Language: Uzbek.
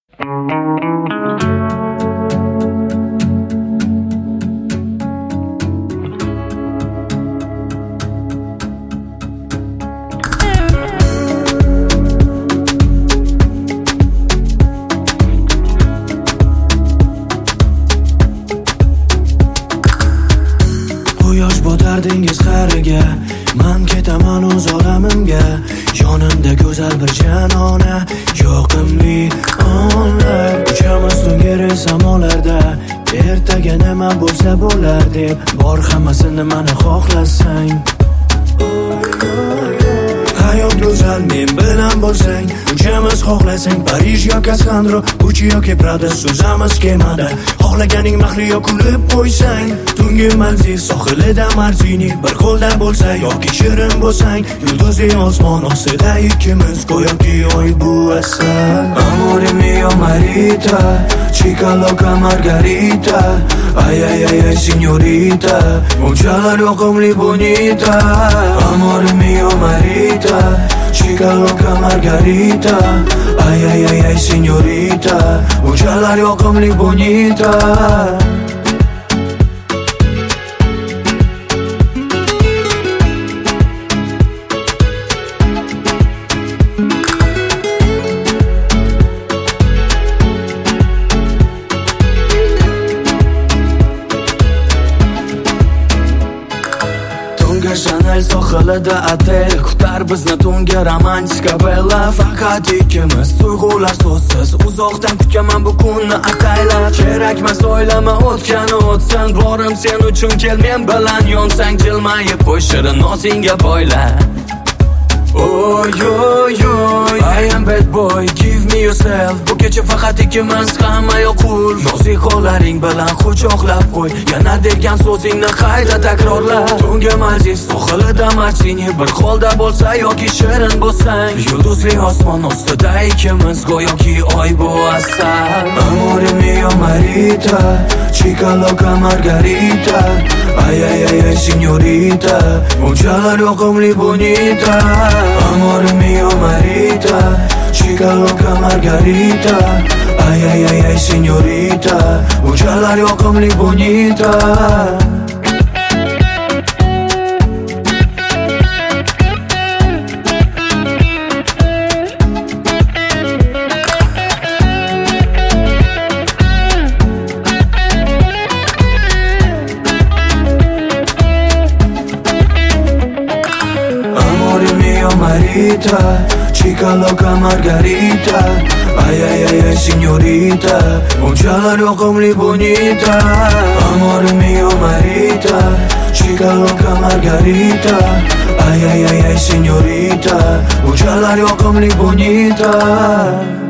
Quyosh botardingiz qariga, man ketaman o'z olamimga. Yonimda go'zal bir janona, yoqimli onlar. Uchamiz to'ngari samolarda, ertaga nima bo'lsa bo'lar deb, bor hammasini mana xohlasang. Hayot go'zal, men bilan bo'lsang, uchamiz xohlasang, Parij yoki Alexandro, Gucci yoki Prada, suzamiz kemada. Xohlaganing mahliyo kulib qo'ysang, tungi Maldiv sohilida Martini, bir qo'lda bo'lsa yoki shirin bo'lsang, yulduzli osmon ostida ikkimiz, go'yoki oy bu asal. Amore mio marita, chica loca margarita, ay ay ay ay signorita, unchalar yoqimli bonita. Amore mio marita, chica loca margarita, ay ay ay ay signorita, unchalar yoqimli bonita. Chanel sohilida otel kutar bizni tungi romantika bella. Faqat ikkimiz, tuyg'ular so'zsiz, uzoqdan kutaman bu kunni ataylab. Kerakmas o'ylama, o'tgani o'tsin, borim sen uchun kel men bilan yonsang, jilmayib qo'y shirin nozingga boyla. Oy oy oy, I am bad boy, give me yourself. Bu kecha faqat ikkimiz, hamma yoqul. Nozik qo'llaring bilan quchoqlab qo'y, yana degan so'zingni qayta takrorla. Tungi Maldiv sohilida Martini, bir qo'lda bo'lsa yoki shirin bo'lsang, yulduzli osmon ostida ikkimiz, go'yoki oy bu asal. Amore mio marita, chica loca margarita, ay ay ay ay signorita, unchalar yoqimli bonita. Amore mio marita, chica loca margarita, ay ay ay ay signorita, unchalar yoqimli bonita. Marita, chica loca margarita, ay ay ay ay signorita, unchalar yoqimli bonita. Amore mio marita, chica loca margarita, ay ay ay ay signorita, unchalar yoqimli bonita.